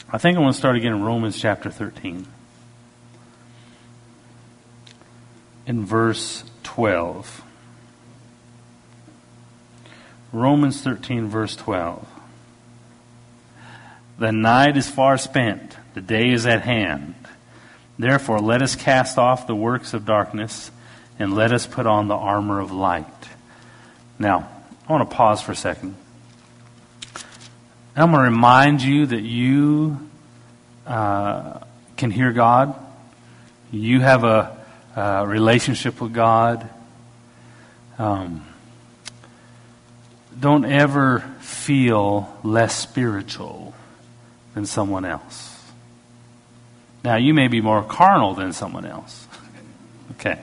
I think I want to start again in Romans chapter 13. In verse 12. Romans 13, verse 12. The night is far spent, the day is at hand. Therefore, let us cast off the works of darkness, and let us put on the armor of light. Now, I want to pause for a second. I'm going to remind you that you can hear God. You have a relationship with God. Don't ever feel less spiritual than someone else. Now, you may be more carnal than someone else. Okay.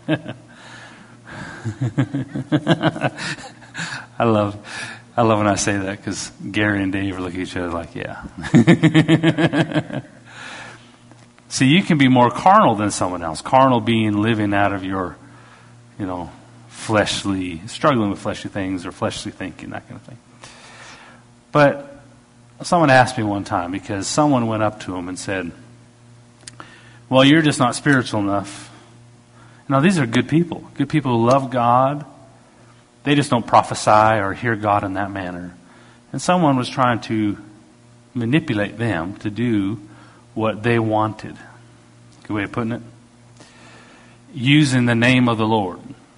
I love when I say that, because Gary and Dave look at each other like, yeah. See, you can be more carnal than someone else. Carnal being living out of your, struggling with fleshly things or fleshly thinking, that kind of thing. But someone asked me one time, because someone went up to him and said, well, you're just not spiritual enough. Now, these are good people who love God. They just don't prophesy or hear God in that manner. And someone was trying to manipulate them to do what they wanted. Good way of putting it. Using the name of the Lord.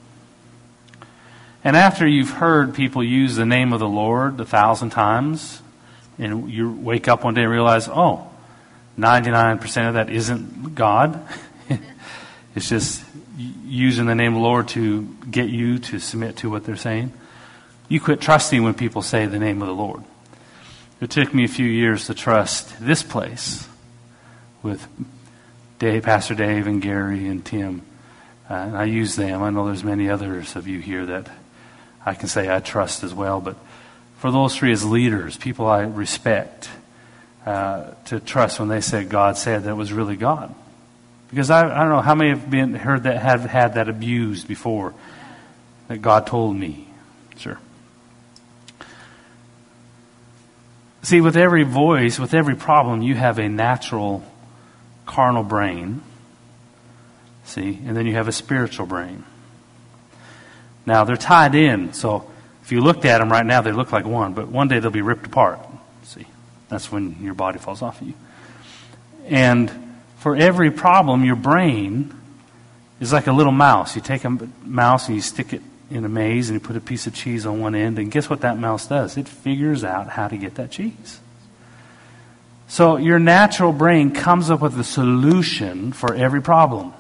And after you've heard people use the name of the Lord 1,000 times, and you wake up one day and realize, 99% of that isn't God. It's just using the name of the Lord to get you to submit to what they're saying. You quit trusting when people say the name of the Lord. It took me a few years to trust this place with Pastor Dave and Gary and Tim. And I use them. I know there's many others of you here that I can say I trust as well. But for those three as leaders, people I respect, to trust when they said God said, that was really God. Because I don't know how many have had that abused before, that God told me. Sure. See, with every voice, with every problem, you have a natural carnal brain. See, and then you have a spiritual brain. Now, they're tied in, so if you looked at them right now, they look like one, but one day they'll be ripped apart. See, that's when your body falls off of you. And for every problem, your brain is like a little mouse. You take a mouse and you stick it in a maze and you put a piece of cheese on one end, and guess what that mouse does? It figures out how to get that cheese. So your natural brain comes up with a solution for every problem.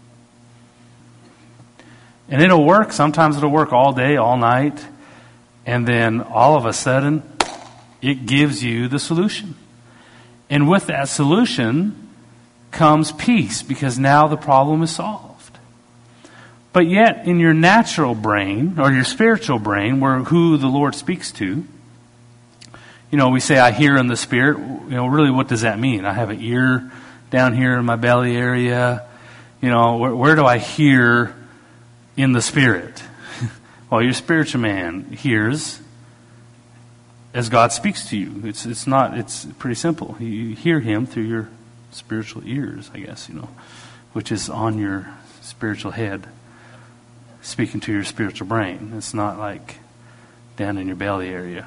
And it'll work. Sometimes it'll work all day, all night. And then all of a sudden, it gives you the solution. And with that solution comes peace, because now the problem is solved. But yet, in your natural brain, or your spiritual brain, who the Lord speaks to, we say, I hear in the Spirit. Really, what does that mean? I have an ear down here in my belly area. Where do I hear in the Spirit? Well, your spiritual man hears as God speaks to you. It's pretty simple. You hear Him through your spiritual ears, I guess, which is on your spiritual head, speaking to your spiritual brain. It's not like down in your belly area,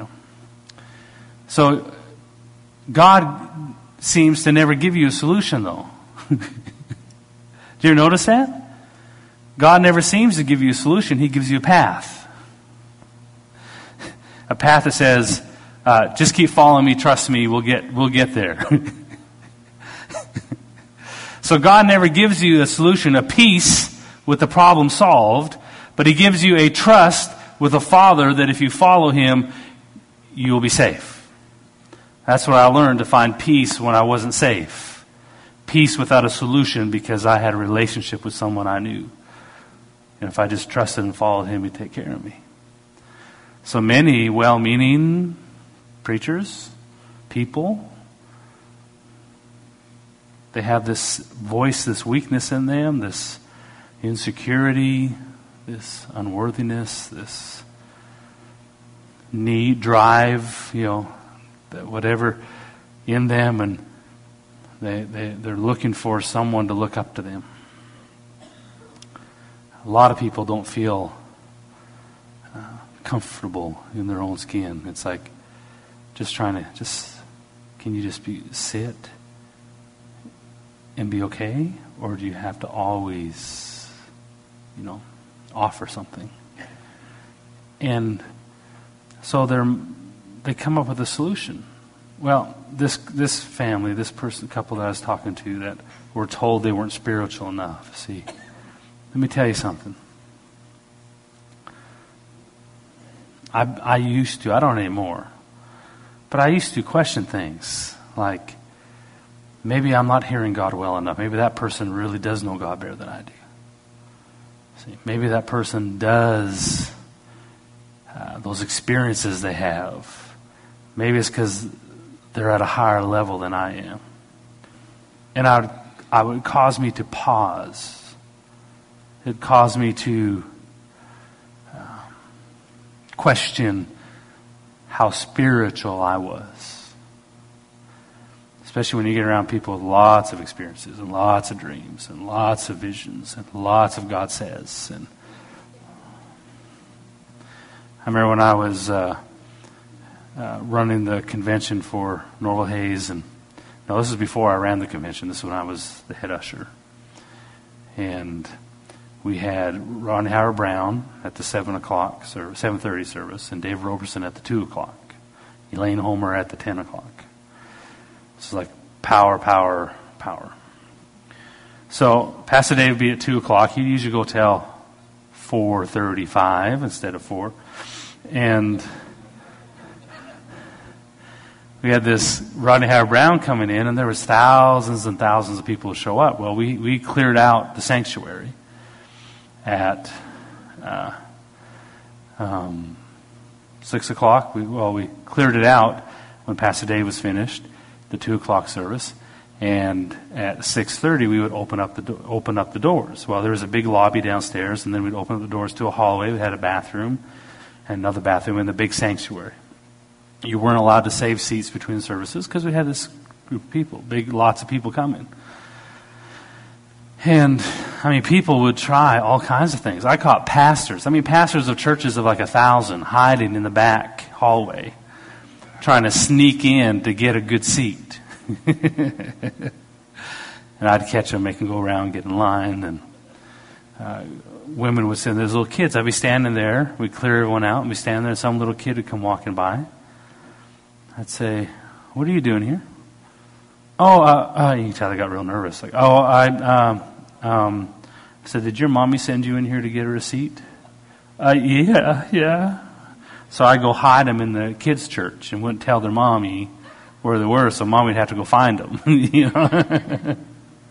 So God seems to never give you a solution, though. Do you notice that? God never seems to give you a solution. He gives you a path. A path that says, just keep following me, trust me, we'll get there. So God never gives you a solution, a peace with the problem solved, but He gives you a trust with a Father that if you follow Him, you will be safe. That's what I learned, to find peace when I wasn't safe. Peace without a solution, because I had a relationship with someone I knew. And if I just trusted and followed Him, He'd take care of me. So many well-meaning preachers, people, they have this voice, this weakness in them, this insecurity, this unworthiness, this need, drive, whatever. in them, and they're looking for someone to look up to them. A lot of people don't feel comfortable in their own skin. It's like just trying to can you just sit and be okay? Or do you have to always, offer something? And so they come up with a solution. Well, this family, this couple that I was talking to, that were told they weren't spiritual enough. See, let me tell you something. I used to, I don't anymore, but I used to question things like, maybe I'm not hearing God well enough. Maybe that person really does know God better than I do. See, maybe that person does those experiences they have. Maybe it's because they're at a higher level than I am. And I would cause me to pause. It caused me to question how spiritual I was. Especially when you get around people with lots of experiences and lots of dreams and lots of visions and lots of God says. And I remember when I was running the convention for Norval Hayes, and no, this was before I ran the convention. This is when I was the head usher. And we had Ronnie Howard Brown at the 7:30 service, and Dave Roberson at the 2 o'clock. Elaine Homer at the 10 o'clock. It's like power, power, power. So Pastor Dave would be at 2 o'clock. He'd usually go till 4:35 instead of 4. And we had this Rodney Howard Brown coming in, and there was thousands and thousands of people to show up. Well, we cleared out the sanctuary at 6 o'clock. We cleared it out when Pastor Dave was finished, the 2 o'clock service, and at 6:30 we would open up the doors. Well, there was a big lobby downstairs, and then we'd open up the doors to a hallway. We had a bathroom and another bathroom in the big sanctuary. You weren't allowed to save seats between the services because we had this group of people, lots of people coming. And, people would try all kinds of things. I caught pastors of churches of like 1,000 hiding in the back hallway, trying to sneak in to get a good seat. And I'd catch them, make them go around, get in line, and women would say, there's little kids. I'd be standing there, we'd clear everyone out, and we'd stand there, and some little kid would come walking by. I'd say, what are you doing here? Oh, you can tell I got real nervous. Like, I said, did your mommy send you in here to get her a seat? Yeah. So I go hide them in the kids' church and wouldn't tell their mommy where they were, so mommy would have to go find them.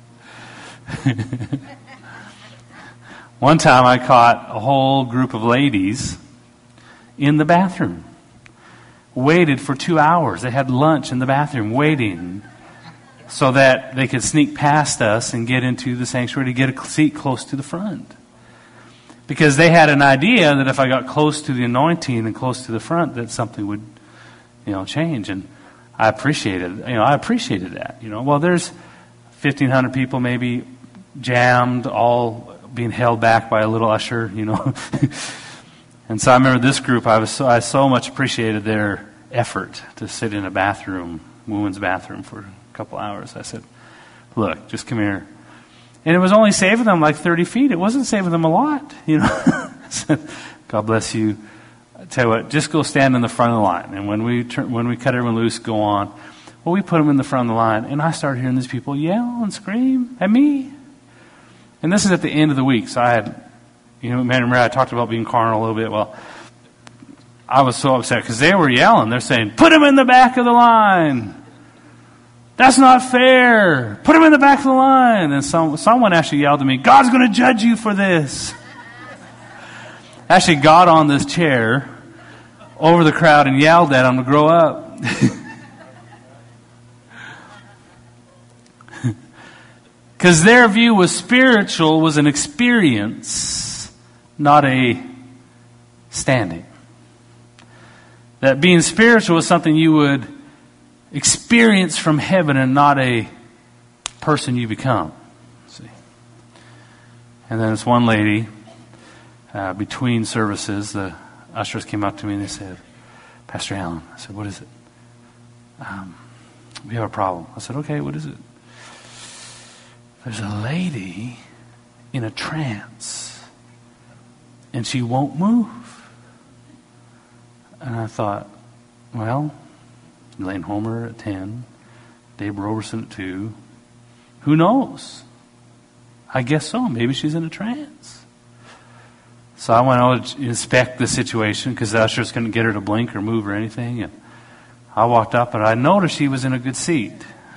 One time I caught a whole group of ladies in the bathroom. Waited for 2 hours. They had lunch in the bathroom waiting so that they could sneak past us and get into the sanctuary to get a seat close to the front. Because they had an idea that if I got close to the anointing and close to the front, that something would, change. And I appreciated that. Well, there's 1,500 people maybe jammed, all being held back by a little usher, And so I remember this group, I so much appreciated their effort to sit in a bathroom, women's bathroom, for a couple hours. I said, look, just come here. And it was only saving them like 30 feet. It wasn't saving them a lot, I said, God bless you. I tell you what, just go stand in the front of the line. And when we cut everyone loose, go on. Well, we put them in the front of the line, and I started hearing these people yell and scream at me. And this is at the end of the week, so I had, remember I talked about being carnal a little bit. Well, I was so upset because they were yelling. They're saying, put him in the back of the line. That's not fair. Put him in the back of the line. And someone actually yelled at me, God's going to judge you for this. Actually got on this chair over the crowd and yelled at them to grow up. Because their view was spiritual, was an experience, not a standing. That being spiritual was something you would experience from heaven and not a person you become. See? And then this one lady, between services, the ushers came up to me and they said, Pastor Allen, I said, what is it? We have a problem. I said, okay, what is it? There's a lady in a trance and she won't move. And I thought, well, Elaine Homer at 10, Dave Roberson at 2. Who knows? I guess so. Maybe she's in a trance. So I went out to inspect the situation because the ushers couldn't get her to blink or move or anything. And I walked up and I noticed she was in a good seat.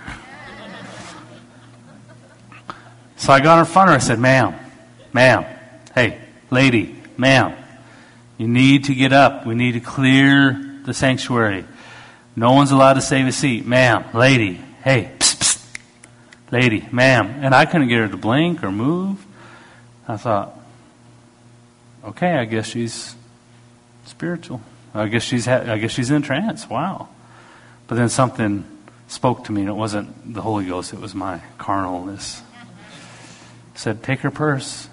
So I got in front of her. I said, ma'am, hey, lady, ma'am, you need to get up. We need to clear the sanctuary. No one's allowed to save a seat. Ma'am, lady, hey, psst, psst, lady, ma'am. And I couldn't get her to blink or move. I thought, okay, I guess she's spiritual. I guess she's in a trance. Wow. But then something spoke to me, and it wasn't the Holy Ghost, it was my carnalness. Said, take her purse.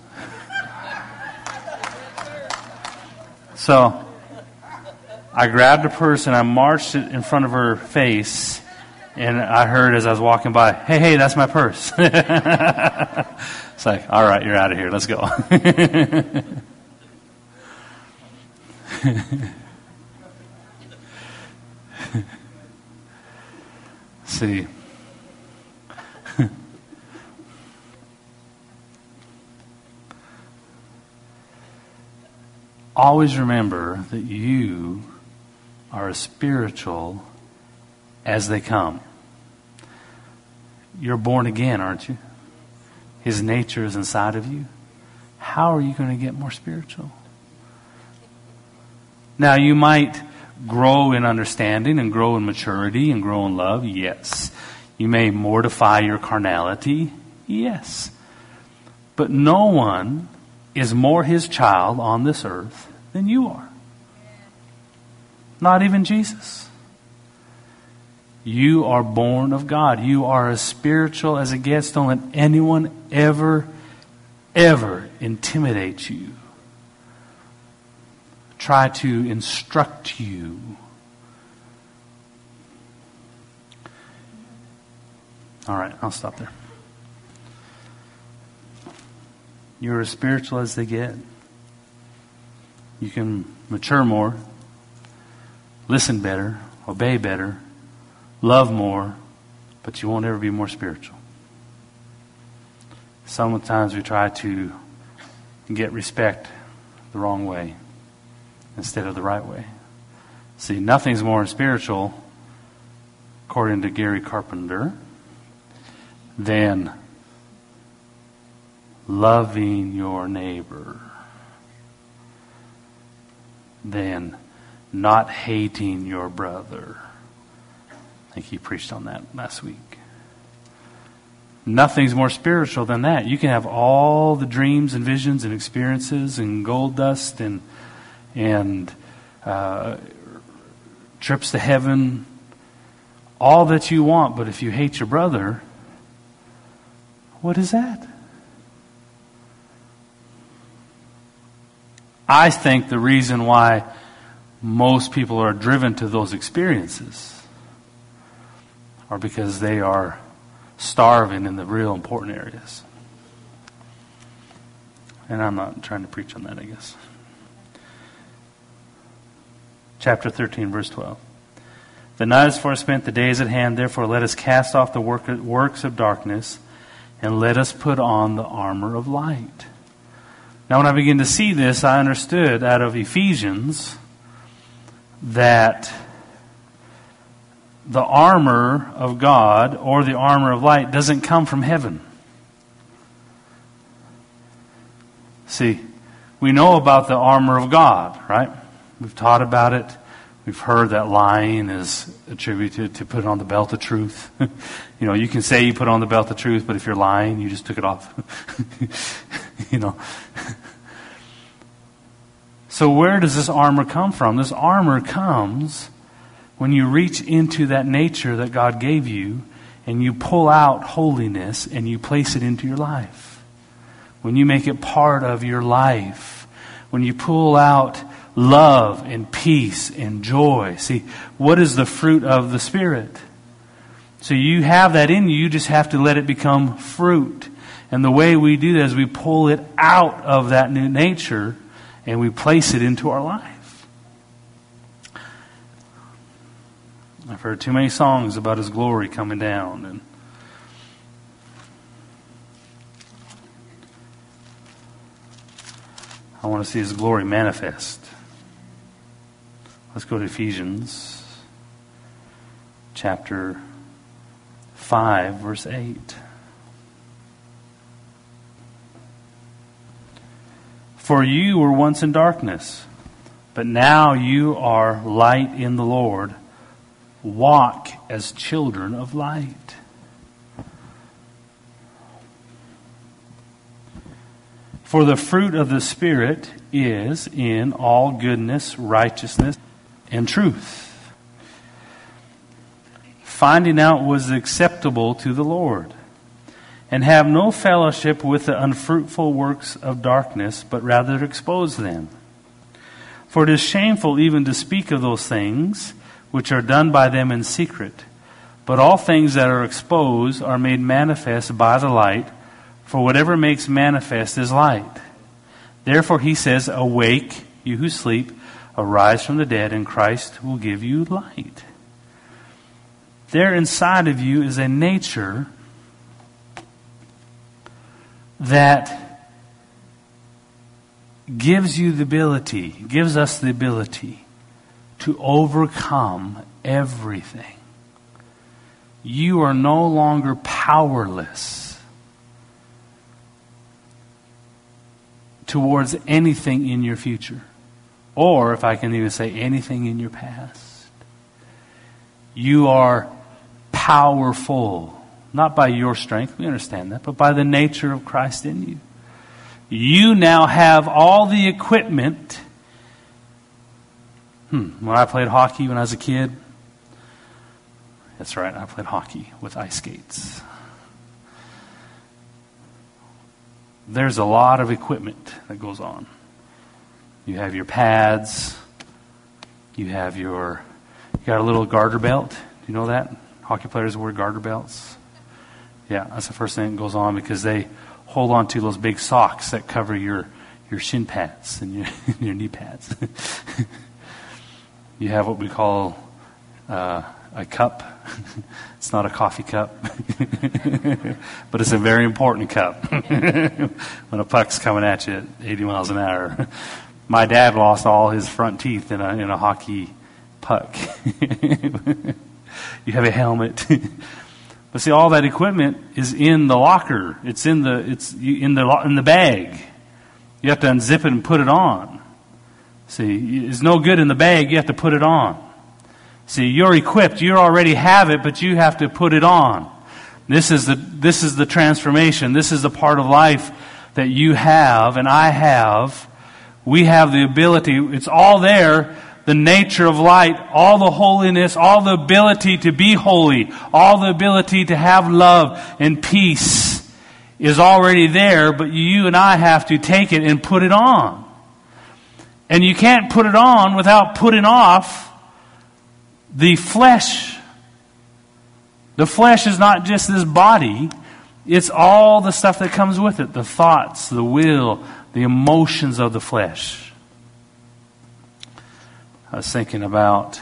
So I grabbed her purse and I marched it in front of her face, and I heard as I was walking by, hey, that's my purse. It's like, all right, you're out of here. Let's go. See. Always remember that you are as spiritual as they come. You're born again, aren't you? His nature is inside of you. How are you going to get more spiritual? Now, you might grow in understanding and grow in maturity and grow in love, yes. You may mortify your carnality, yes. But no one is more his child on this earth than you are. Not even Jesus. You are born of God. You are as spiritual as it gets. Don't let anyone ever intimidate you. Try to instruct you. All right, I'll stop there. You're as spiritual as they get. You can mature more, listen better, obey better, love more, but you won't ever be more spiritual. Sometimes we try to get respect the wrong way instead of the right way. See, nothing's more spiritual, according to Gary Carpenter, than loving your neighbor, than not hating your brother. I think he preached on that last week. Nothing's more spiritual than that. You can have all the dreams and visions and experiences and gold dust and trips to heaven, all that you want, but if you hate your brother, what is that? I think the reason why most people are driven to those experiences are because they are starving in the real important areas. And I'm not trying to preach on that, I guess. Chapter 13, verse 12. The night is far spent, the day is at hand. Therefore, let us cast off the works of darkness, and let us put on the armor of light. Now, when I began to see this, I understood out of Ephesians that the armor of God or the armor of light doesn't come from heaven. See, we know about the armor of God, right? We've taught about it. We've heard that lying is attributed to put on the belt of truth. You know, you can say you put on the belt of truth, but if you're lying, you just took it off. You know. So where does this armor come from? This armor comes when you reach into that nature that God gave you and you pull out holiness and you place it into your life, when you make it part of your life, when you pull out love and peace and joy. See, what is the fruit of the Spirit? So you have that in you, you just have to let it become fruit. And the way we do that is we pull it out of that new nature and we place it into our life. I've heard too many songs about His glory coming down. And I want to see His glory manifest. Let's go to Ephesians chapter 5, verse 8. For you were once in darkness, but now you are light in the Lord. Walk as children of light. For the fruit of the Spirit is in all goodness, righteousness, and truth, finding out what is acceptable to the Lord. And have no fellowship with the unfruitful works of darkness, but rather expose them. For it is shameful even to speak of those things which are done by them in secret. But all things that are exposed are made manifest by the light, for whatever makes manifest is light. Therefore he says, awake, you who sleep, arise from the dead, and Christ will give you light. There inside of you is a nature that gives you the ability, gives us the ability to overcome everything. You are no longer powerless towards anything in your future. Or, if I can even say, anything in your past. You are powerful. Not by your strength, we understand that, but by the nature of Christ in you. You now have all the equipment. When I played hockey when I was a kid, that's right, I played hockey with ice skates. There's a lot of equipment that goes on. You have your pads. You got a little garter belt. Do you know that? Hockey players wear garter belts. Yeah, that's the first thing that goes on because they hold on to those big socks that cover your shin pads and your knee pads. You have what we call a cup. It's not a coffee cup, but it's a very important cup when a puck's coming at you at 80 miles an hour. My dad lost all his front teeth in a hockey puck. You have a helmet. But see, all that equipment is in the locker. It's in the bag. You have to unzip it and put it on. See, it's no good in the bag. You have to put it on. See, you're equipped. You already have it, but you have to put it on. This is the transformation. This is the part of life that you have and I have. We have the ability. It's all there. The nature of light, all the holiness, all the ability to be holy, all the ability to have love and peace is already there, but you and I have to take it and put it on. And you can't put it on without putting off the flesh. The flesh is not just this body, it's all the stuff that comes with it, the thoughts, the will, the emotions of the flesh. I was thinking about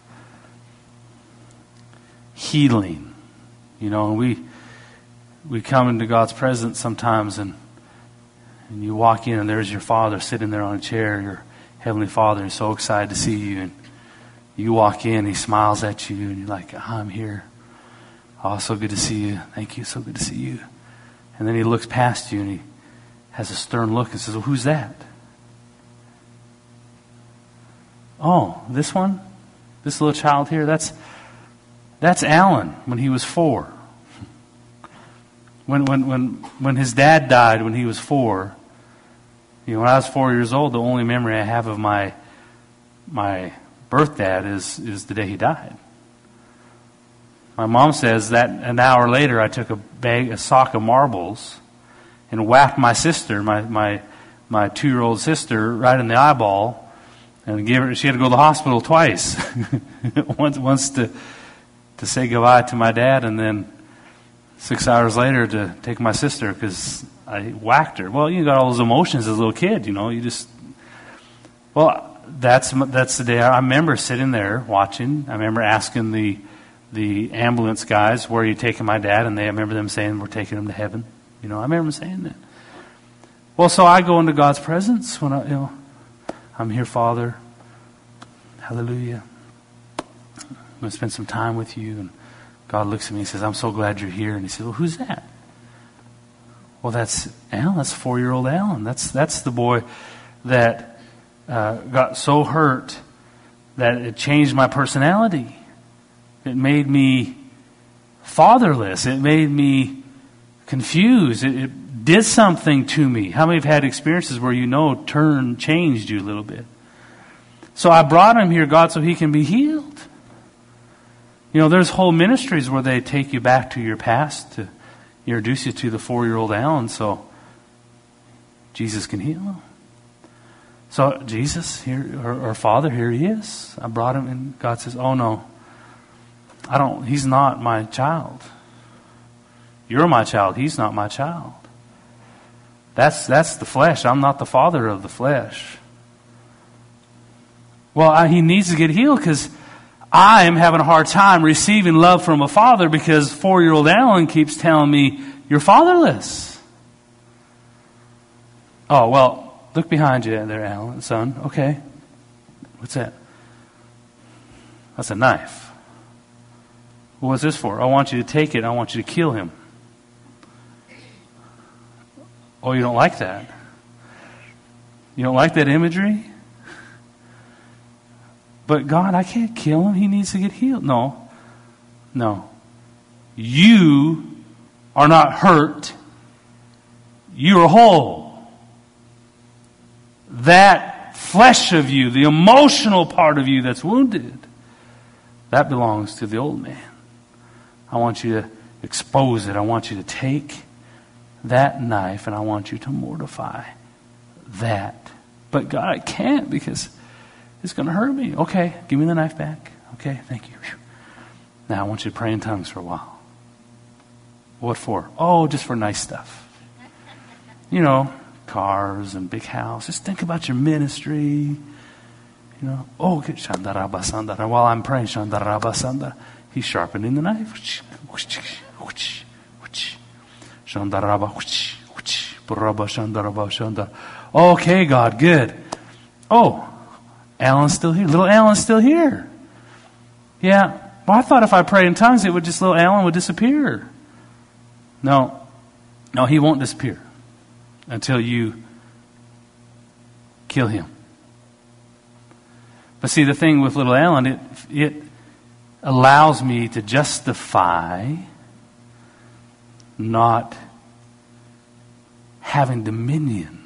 healing. You know, we come into God's presence sometimes and you walk in and there's your Father sitting there on a chair, your Heavenly Father, is so excited to see you. And you walk in, He smiles at you and you're like, I'm here. Oh, so good to see you. Thank you, so good to see you. And then He looks past you and He has a stern look and says, well, who's that? Oh, this one? This little child here? That's Alan when he was 4. When his dad died when he was 4, you know, when I was 4 years old, the only memory I have of my birth dad is the day he died. My mom says that an hour later I took a sock of marbles and whacked my sister, my 2-year-old sister, right in the eyeball, and she had to go to the hospital twice. once to say goodbye to my dad, and then 6 hours later to take my sister because I whacked her. Well, you got all those emotions as a little kid, that's the day I remember sitting there watching. I remember asking the ambulance guys, where are you taking my dad? And I remember them saying, we're taking him to heaven. I remember them saying that. Well, so I go into God's presence when I'm here, Father. Hallelujah. I'm going to spend some time with you. And God looks at me and says, I'm so glad you're here. And he says, well, who's that? Well, that's Alan. That's 4-year-old Alan. That's the boy that got so hurt that it changed my personality. It made me fatherless. It made me confused. It did something to me. How many have had experiences where changed you a little bit? So I brought him here, God, so he can be healed. There's whole ministries where they take you back to your past to introduce you to the 4-year-old Alan so Jesus can heal him. So Jesus, here, or Father, here he is. I brought him, and God says, oh no, he's not my child. You're my child. He's not my child. That's the flesh. I'm not the father of the flesh. Well, he needs to get healed because I am having a hard time receiving love from a father because 4-year-old Alan keeps telling me, you're fatherless. Oh, well, look behind you there, Alan, son. Okay. What's that? That's a knife. What's this for? I want you to take it. I want you to kill him. Oh, you don't like that? You don't like that imagery? But God, I can't kill him. He needs to get healed. No. You are not hurt. You are whole. That flesh of you, the emotional part of you that's wounded, that belongs to the old man. I want you to expose it. I want you to take that knife and I want you to mortify that. But God, I can't because it's going to hurt me. Okay, give me the knife back. Okay, thank you. Now I want you to pray in tongues for a while. What for? Oh, just for nice stuff. Cars and big house. Just think about your ministry. Oh, okay. Shandaraba Sandara. While I'm praying, Shandaraba Sandara, he's sharpening the knife. Okay, God, good. Oh, Alan's still here. Little Alan's still here. Yeah. Well, I thought if I prayed in tongues, little Alan would disappear. No, he won't disappear until you kill him. But see, the thing with little Alan, it allows me to justify not having dominion,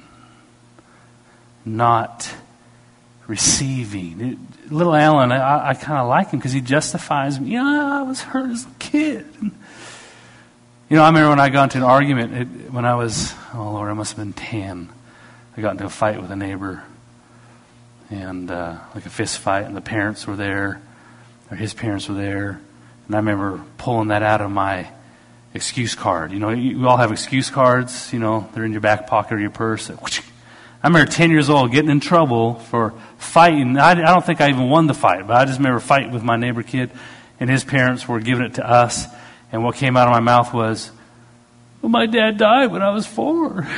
not receiving. Little Alan, I kind of like him because he justifies me. I was hurt as a kid. I remember when I got into an argument when I was, I must have been 10. I got into a fight with a neighbor, and like a fist fight, and the parents were there, or his parents were there, and I remember pulling that out of my excuse card. You all have excuse cards. They're in your back pocket or your purse. I remember 10 years old getting in trouble for fighting. I don't think I even won the fight, but I just remember fighting with my neighbor kid, and his parents were giving it to us. And what came out of my mouth was, well, my dad died when I was 4.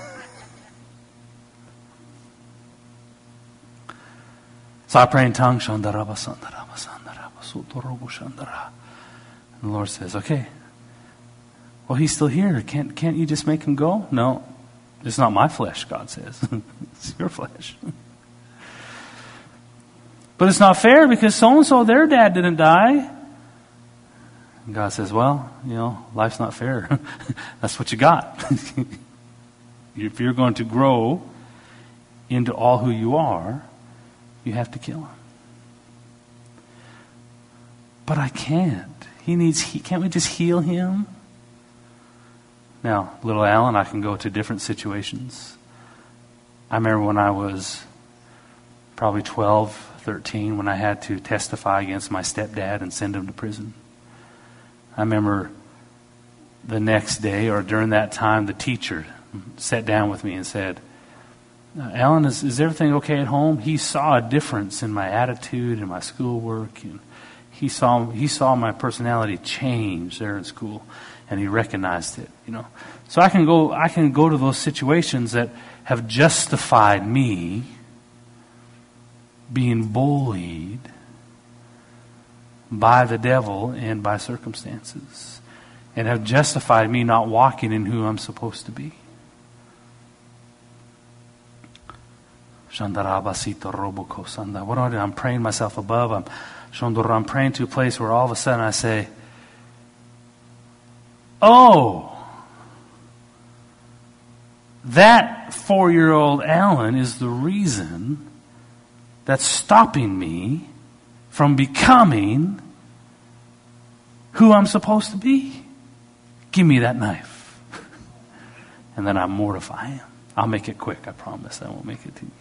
So I pray in tongues. And the Lord says, okay, well, he's still here. Can't you just make him go? No, it's not my flesh, God says. It's your flesh. But it's not fair because so-and-so, their dad didn't die. And God says, well, life's not fair. That's what you got. If you're going to grow into all who you are, you have to kill him. But I can't. Can't we just heal him? Now, little Alan, I can go to different situations. I remember when I was probably 12, 13, when I had to testify against my stepdad and send him to prison. I remember the next day or during that time, the teacher sat down with me and said, Alan, is everything okay at home? He saw a difference in my attitude and my schoolwork. And he saw my personality change there in school, and he recognized it. So I can go to those situations that have justified me being bullied by the devil and by circumstances, and have justified me not walking in who I'm supposed to be. What do I do? I'm praying myself above. I'm praying to a place where all of a sudden I say, oh, that 4-year-old Alan is the reason that's stopping me from becoming who I'm supposed to be. Give me that knife. And then I mortify him. I'll make it quick, I promise. I won't make it too.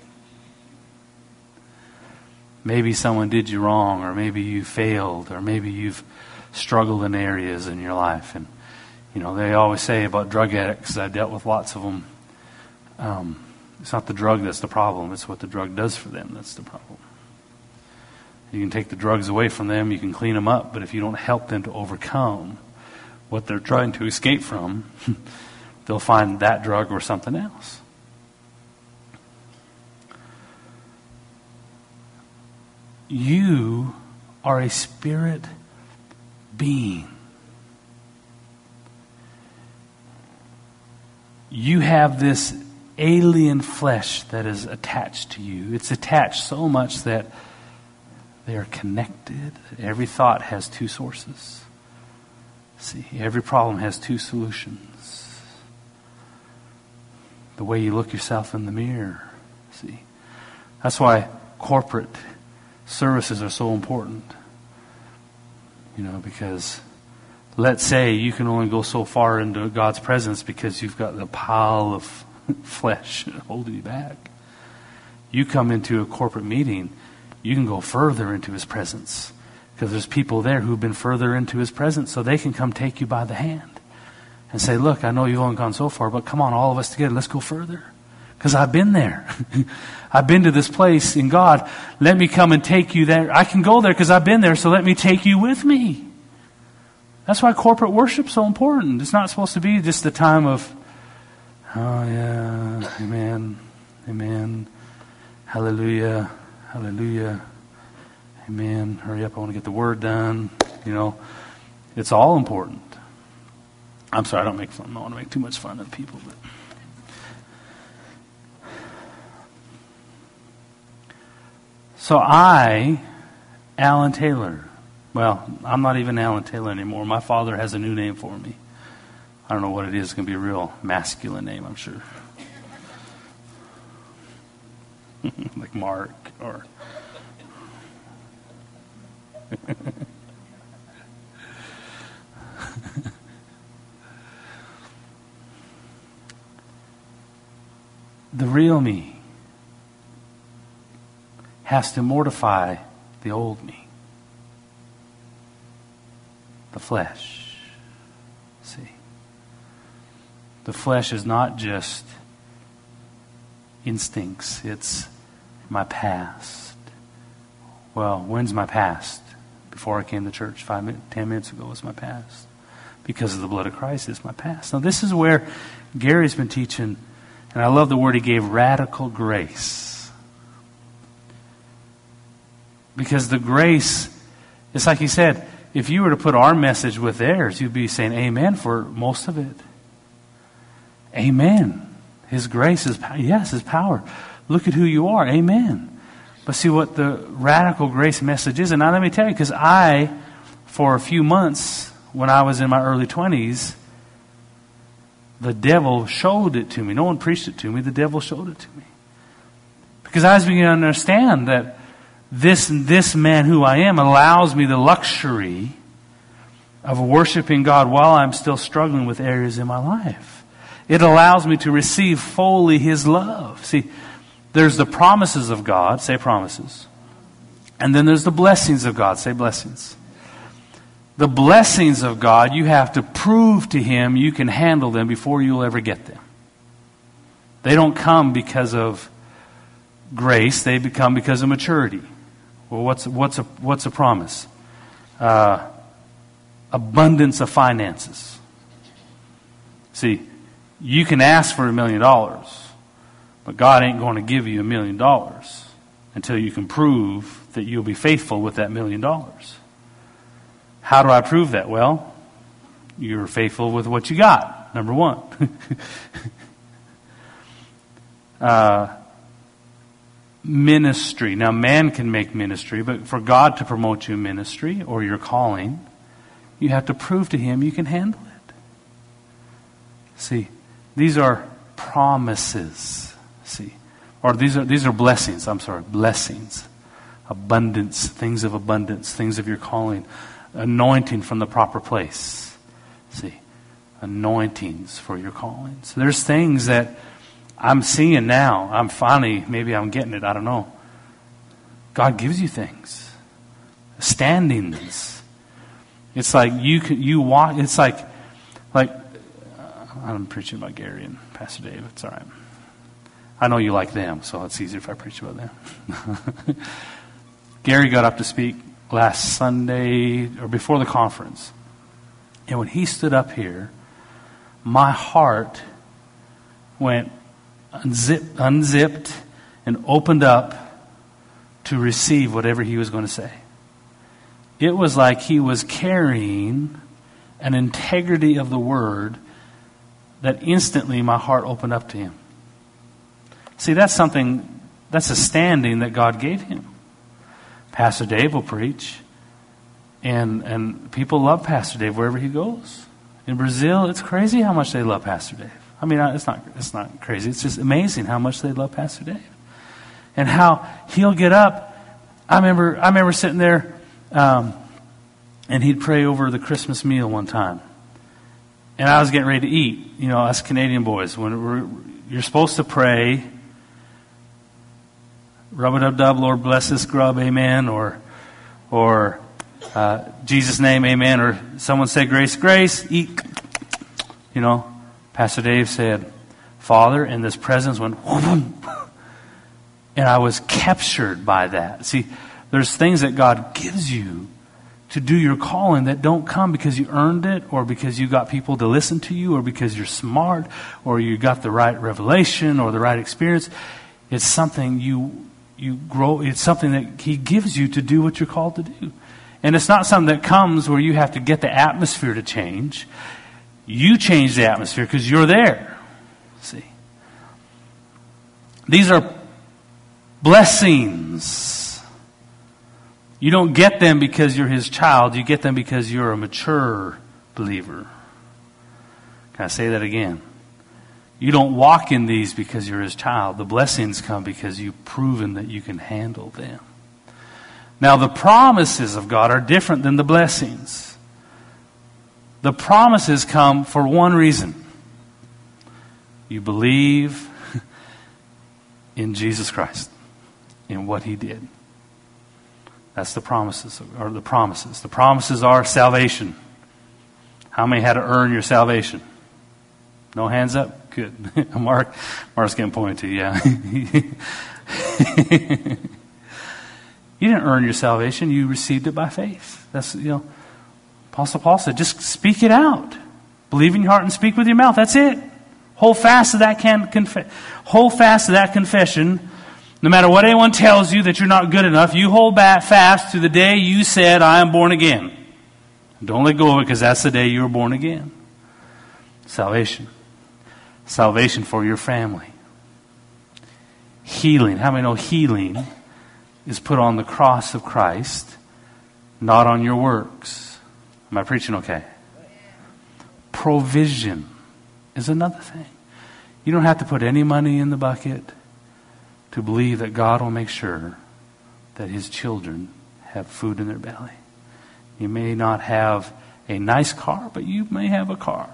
Maybe someone did you wrong, or maybe you failed, or maybe you've struggled in areas in your life. And, they always say about drug addicts, I've dealt with lots of them, it's not the drug that's the problem, it's what the drug does for them that's the problem. You can take the drugs away from them, you can clean them up, but if you don't help them to overcome what they're trying to escape from, they'll find that drug or something else. You are a spirit being. You have this alien flesh that is attached to you. It's attached so much that they are connected. Every thought has two sources. See, every problem has two solutions. The way you look yourself in the mirror. See, that's why corporate services are so important. Because let's say you can only go so far into God's presence because you've got the pile of flesh holding you back. You come into a corporate meeting, you can go further into His presence because there's people there who've been further into His presence, so they can come take you by the hand and say, look, I know you've only gone so far, but come on, all of us together, let's go further. Because I've been there. I've been to this place in God. Let me come and take you there. I can go there because I've been there, so let me take you with me. That's why corporate worship's so important. It's not supposed to be just the time of, oh yeah, amen, amen, hallelujah, hallelujah, amen, hurry up, I want to get the word done. It's all important. I'm sorry, I don't want to make too much fun of people, but so Alan Taylor, well, I'm not even Alan Taylor anymore. My father has a new name for me. I don't know what it is. It's going to be a real masculine name, I'm sure. Like Mark or... The real me has to mortify the old me. The flesh. See? The flesh is not just instincts. It's my past. Well, when's my past? Before I came to church 10 minutes ago was my past. Because of the blood of Christ, it's my past. Now this is where Gary's been teaching, and I love the word he gave, radical grace. Because the grace, it's like he said, if you were to put our message with theirs, you'd be saying amen for most of it. Amen. His grace is, yes, His power. Look at who you are. Amen. But see what the radical grace message is. And now let me tell you, because for a few months, when I was in my early 20s, the devil showed it to me. No one preached it to me. The devil showed it to me. Because I was beginning to understand that this man who I am allows me the luxury of worshiping God while I'm still struggling with areas in my life. It allows me to receive fully His love. See, there's the promises of God, say promises. And then there's the blessings of God, say blessings. The blessings of God, you have to prove to Him you can handle them before you'll ever get them. They don't come because of grace, they become because of maturity. Well, what's a promise? Abundance of finances. See, you can ask for $1 million, but God ain't going to give you $1 million until you can prove that you'll be faithful with that $1 million. How do I prove that? Well, you're faithful with what you got, number one. Ministry. Now, man can make ministry, but for God to promote you in ministry or your calling, you have to prove to Him you can handle it. See, these are promises. See, or these are blessings. I'm sorry, blessings, abundance, things of your calling, anointing from the proper place. See, anointings for your calling. So there's things that I'm seeing now. Maybe I'm getting it. I don't know. God gives you things, standings. It's like you walk. It's like I'm preaching about Gary and Pastor Dave. It's all right. I know you like them, so it's easier if I preach about them. Gary got up to speak last Sunday or before the conference, and when he stood up here, my heart went unzipped and opened up to receive whatever he was going to say. It was like he was carrying an integrity of the word that instantly my heart opened up to him. See, that's a standing that God gave him. Pastor Dave will preach, and people love Pastor Dave wherever he goes. In Brazil, it's crazy how much they love Pastor Dave. I mean, it's not crazy. It's just amazing how much they love Pastor Dave. And how he'll get up. I remember sitting there, and he'd pray over the Christmas meal one time. And I was getting ready to eat. You know, us Canadian boys, you're supposed to pray, rub-a-dub-dub, Lord bless this grub, amen, or Jesus' name, amen, or someone say grace, grace, eat, you know. Pastor Dave said, Father, and this presence went, whoom, and I was captured by that. See, there's things that God gives you to do your calling that don't come because you earned it, or because you got people to listen to you, or because you're smart, or you got the right revelation or the right experience. It's something you grow. It's something that He gives you to do what you're called to do. And it's not something that comes where you have to get the atmosphere to change. You change the atmosphere because you're there. See, these are blessings. You don't get them because you're His child. You get them because you're a mature believer. Can I say that again? You don't walk in these because you're His child. The blessings come because you've proven that you can handle them. Now, the promises of God are different than the blessings. The promises come for one reason. You believe in Jesus Christ, in what He did. That's the promises, or the promises. The promises are salvation. How many had to earn your salvation? No hands up? Good. Mark's getting pointed to, yeah. You didn't earn your salvation. You received it by faith. That's, Apostle Paul said, just speak it out. Believe in your heart and speak with your mouth. That's it. Hold fast to that hold fast to that confession. No matter what anyone tells you that you're not good enough, you hold back fast to the day you said, I am born again. Don't let go of it, because that's the day you were born again. Salvation. Salvation for your family. Healing. How many know healing is put on the cross of Christ, not on your works? Am I preaching okay? Provision is another thing. You don't have to put any money in the bucket to believe that God will make sure that his children have food in their belly. You may not have a nice car, but you may have a car.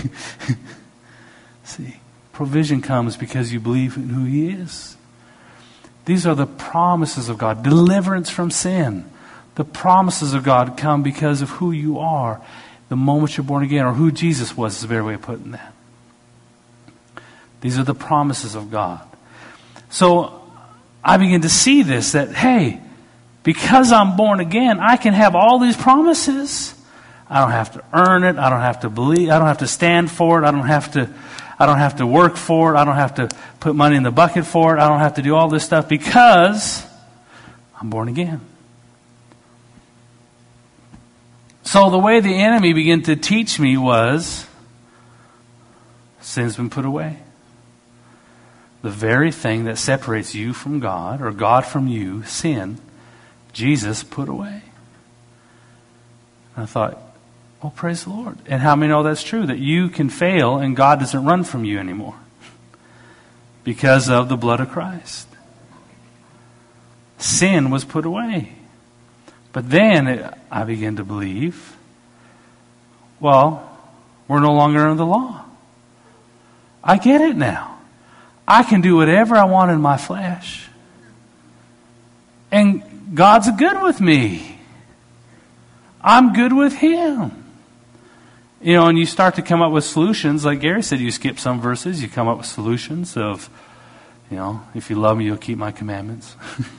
See, provision comes because you believe in who he is. These are the promises of God. Deliverance from sin. The promises of God come because of who you are the moment you're born again, or who Jesus was is a better way of putting that. These are the promises of God. So I begin to see this, that, hey, because I'm born again, I can have all these promises. I don't have to earn it. I don't have to believe. I don't have to stand for it. I don't have to work for it. I don't have to put money in the bucket for it. I don't have to do all this stuff because I'm born again. So the way the enemy began to teach me was, sin's been put away. The very thing that separates you from God, or God from you, sin, Jesus put away. And I thought, well, praise the Lord. And how many know that's true? That you can fail and God doesn't run from you anymore because of the blood of Christ. Sin was put away. But then I began to believe, well, we're no longer under the law. I get it now. I can do whatever I want in my flesh. And God's good with me. I'm good with him. You know, and you start to come up with solutions. Like Gary said, you skip some verses, you come up with solutions of, you know, if you love me, you'll keep my commandments.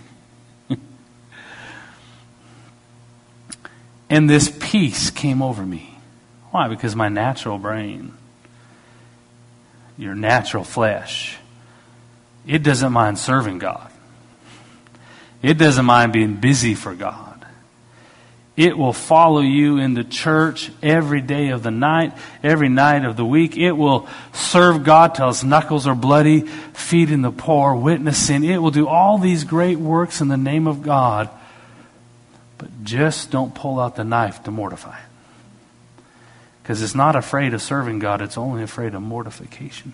And this peace came over me. Why? Because my natural brain, your natural flesh, it doesn't mind serving God. It doesn't mind being busy for God. It will follow you into church every day of the night, every night of the week. It will serve God till its knuckles are bloody, feeding the poor, witnessing. It will do all these great works in the name of God. But just don't pull out the knife to mortify it. Because it's not afraid of serving God, it's only afraid of mortification.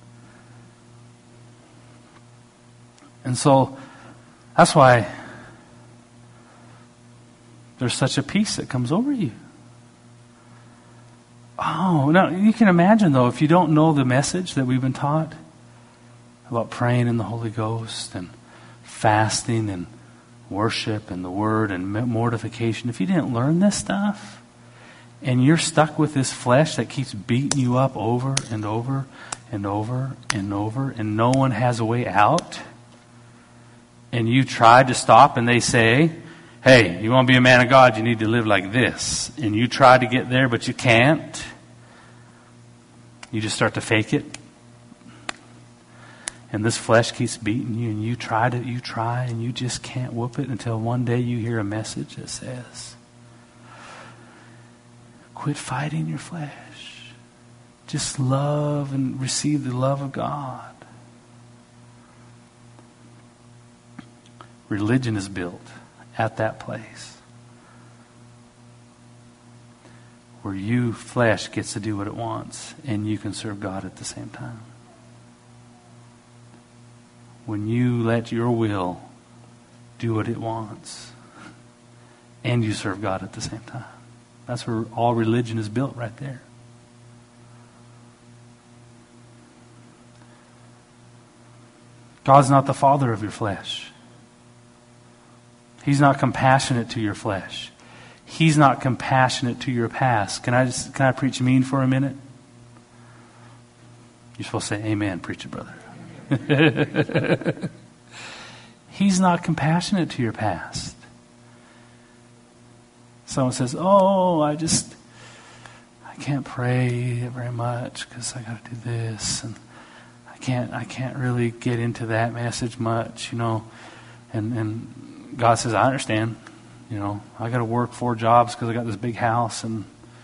And so, that's why there's such a peace that comes over you. Oh, now you can imagine though, if you don't know the message that we've been taught about praying in the Holy Ghost and fasting and worship and the Word and mortification, if you didn't learn this stuff and you're stuck with this flesh that keeps beating you up over and over and over and over and no one has a way out, and you tried to stop and they say, hey, you want to be a man of God, you need to live like this. And you try to get there, but you can't. You just start to fake it. And this flesh keeps beating you, and you try, and you just can't whoop it until one day you hear a message that says, quit fighting your flesh. Just love and receive the love of God. Religion is built at that place where you, flesh, gets to do what it wants and you can serve God at the same time. When you let your will do what it wants and you serve God at the same time. That's where all religion is built, right there. God's not the father of your flesh. He's not compassionate to your flesh. He's not compassionate to your past. Can I preach mean for a minute? You're supposed to say amen, preacher brother. He's not compassionate to your past. Someone says, oh, I can't pray very much because I got to do this, and I can't really get into that message much, you know, and God says, I understand. You know, I got to work 4 jobs because I got this big house, and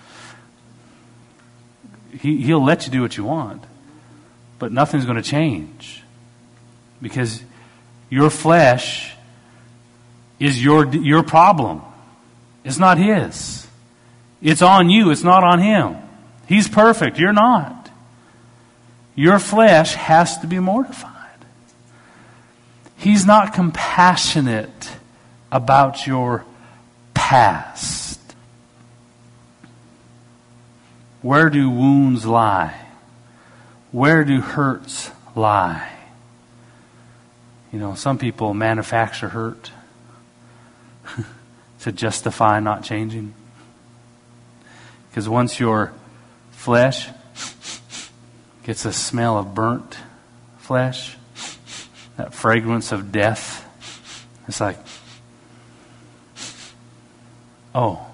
He'll let you do what you want, but nothing's going to change because your flesh is your problem. It's not His. It's on you. It's not on Him. He's perfect. You're not. Your flesh has to be mortified. He's not compassionate about your past. Where do wounds lie? Where do hurts lie? You know, some people manufacture hurt to justify not changing. Because once your flesh gets a smell of burnt flesh, that fragrance of death, it's like, oh,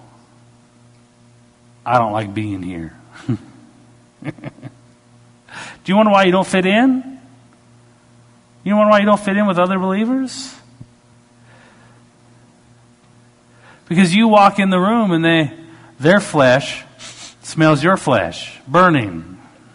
I don't like being here. Do you wonder why you don't fit in? You wonder why you don't fit in with other believers? Because you walk in the room and their flesh smells your flesh, burning.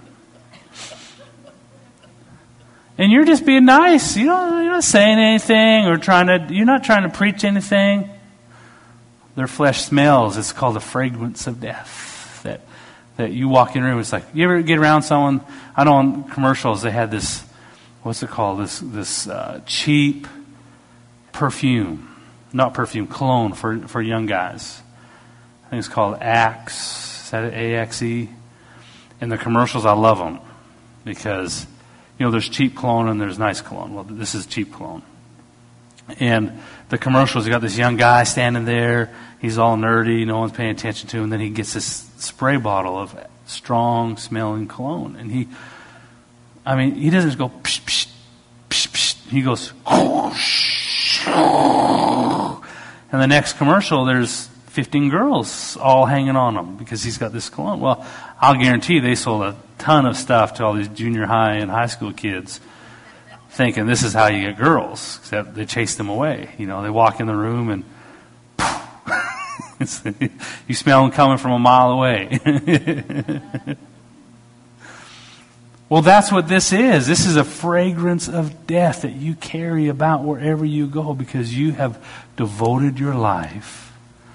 And you're just being nice. You're not saying anything or you're not trying to preach anything. Their flesh smells. It's called the fragrance of death. That you walk in the room, it's like, you ever get around someone, I know on commercials they had this, what's it called, this cheap perfume, not perfume, cologne for young guys. I think it's called Axe, is that it, AXE? And the commercials, I love them because, there's cheap cologne and there's nice cologne. Well, this is cheap cologne. And the commercials, you got this young guy standing there. He's all nerdy. No one's paying attention to him. And then he gets this spray bottle of strong smelling cologne. And he doesn't just go, psh, psh, psh, psh. He goes, whoosh. And the next commercial, there's 15 girls all hanging on him because he's got this cologne. Well, I'll guarantee they sold a ton of stuff to all these junior high and high school kids, thinking this is how you get girls, except they chase them away. They walk in the room and you smell them coming from a mile away. Well, that's what this is. This is a fragrance of death that you carry about wherever you go because you have devoted your life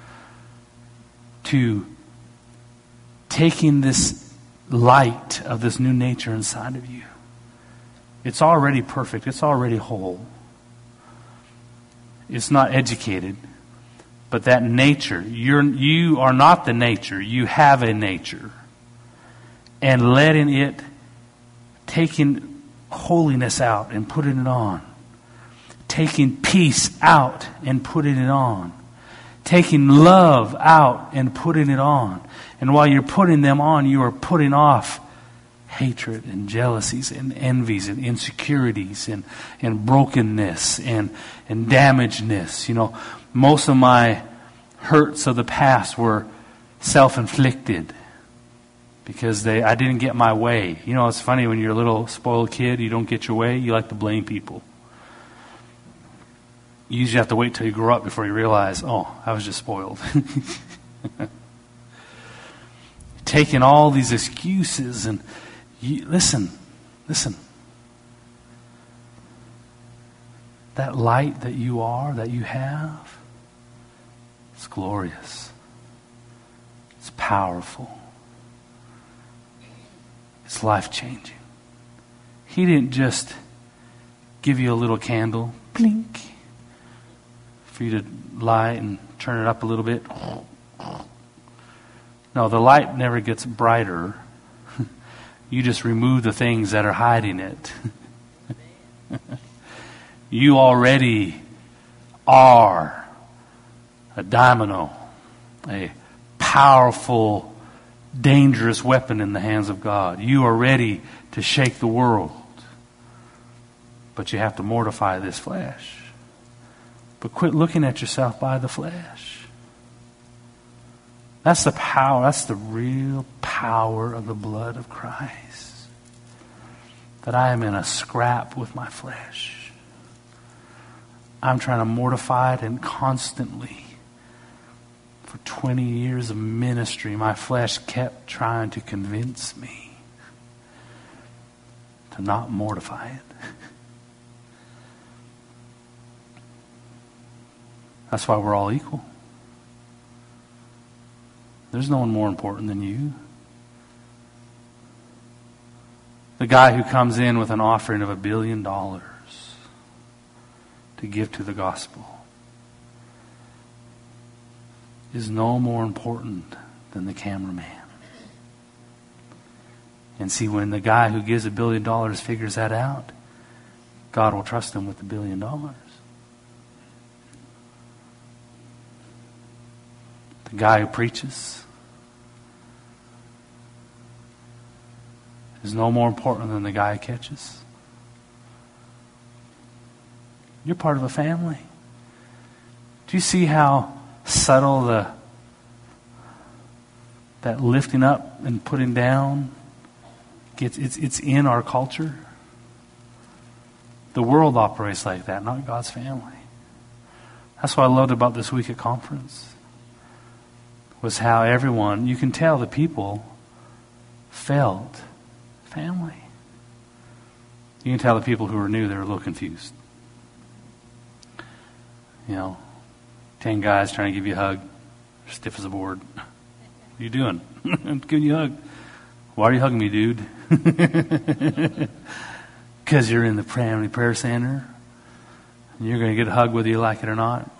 to taking this light of this new nature inside of you. It's already perfect. It's already whole. It's not educated. But that nature, you are not the nature. You have a nature. And letting it, taking holiness out and putting it on. Taking peace out and putting it on. Taking love out and putting it on. And while you're putting them on, you are putting off hatred and jealousies and envies and insecurities and brokenness and damagedness. Most of my hurts of the past were self-inflicted because I didn't get my way. It's funny when you're a little spoiled kid, you don't get your way, you like to blame people. You usually have to wait till you grow up before you realize, oh, I was just spoiled. Taking all these excuses and listen. That light that you are, that you have, it's glorious. It's powerful. It's life-changing. He didn't just give you a little candle, blink, for you to light and turn it up a little bit. No, the light never gets brighter. You just remove the things that are hiding it. You already are a dynamo, a powerful, dangerous weapon in the hands of God. You are ready to shake the world. But you have to mortify this flesh. But quit looking at yourself by the flesh. That's the power, that's the real power of the blood of Christ. That I am in a scrap with my flesh. I'm trying to mortify it, and constantly, for 20 years of ministry, my flesh kept trying to convince me to not mortify it. That's why we're all equal. There's no one more important than you. The guy who comes in with an offering of $1 billion to give to the gospel. is no more important than the cameraman. And see, when the guy who gives $1 billion figures that out, God will trust him with $1 billion. The guy who preaches is no more important than the guy who catches. You're part of a family. Do you see how subtle that lifting up and putting down gets? It's in our culture. The world operates like that, not God's family. That's what I loved about this week at conference, was how everyone, you can tell the people felt family. You can tell the people who were new, they were a little confused. 10 guys trying to give you a hug, stiff as a board. What are you doing? I'm giving you a hug. Why are you hugging me, dude? Because you're in the family prayer center. And you're going to get a hug whether you like it or not.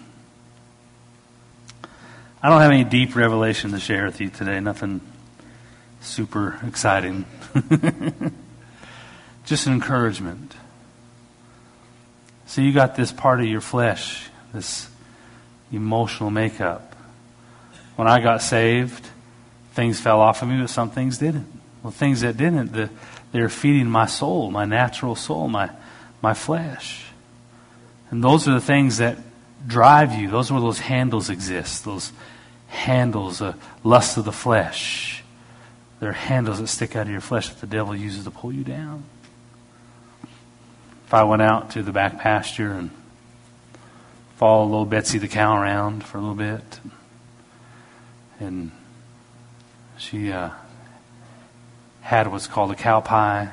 I don't have any deep revelation to share with you today. Nothing super exciting. Just an encouragement. So you got this part of your flesh, this emotional makeup. When I got saved, things fell off of me, but some things didn't. Well, things that didn't, they're feeding my soul, my natural soul, my flesh. And those are the things that drive you. Those are where those handles exist. Those handles, lust of the flesh. They're handles that stick out of your flesh that the devil uses to pull you down. If I went out to the back pasture and followed little Betsy the cow around for a little bit, and she had what's called a cow pie,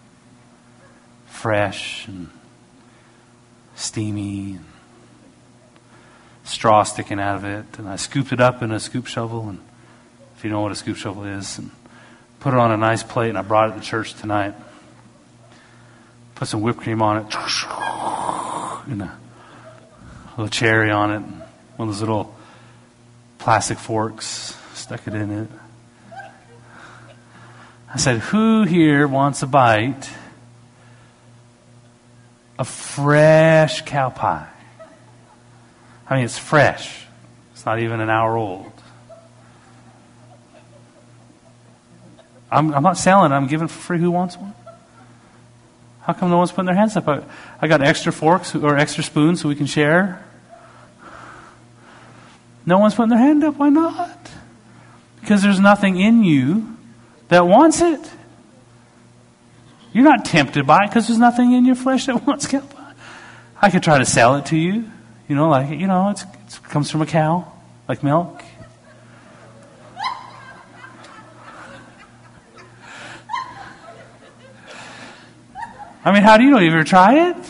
fresh and steamy, and straw sticking out of it, and I scooped it up in a scoop shovel, and if you know what a scoop shovel is, and put it on a nice plate, and I brought it to church tonight. Put some whipped cream on it, and a little cherry on it, and one of those little plastic forks, stuck it in it. I said, who here wants a bite of fresh cow pie? I mean, it's fresh. It's not even an hour old. I'm not selling it. I'm giving it for free. Who wants one? How come no one's putting their hands up? I got extra forks or extra spoons so we can share. No one's putting their hand up. Why not? Because there's nothing in you that wants it. You're not tempted by it because there's nothing in your flesh that wants cow pie. I could try to sell it to you. It comes from a cow, like milk. I mean, how do you know? You ever try it?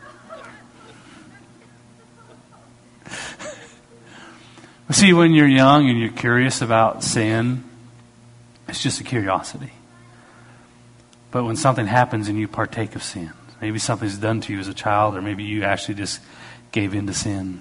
See, when you're young and you're curious about sin, it's just a curiosity. But when something happens and you partake of sin, maybe something's done to you as a child, or maybe you actually just gave in to sin,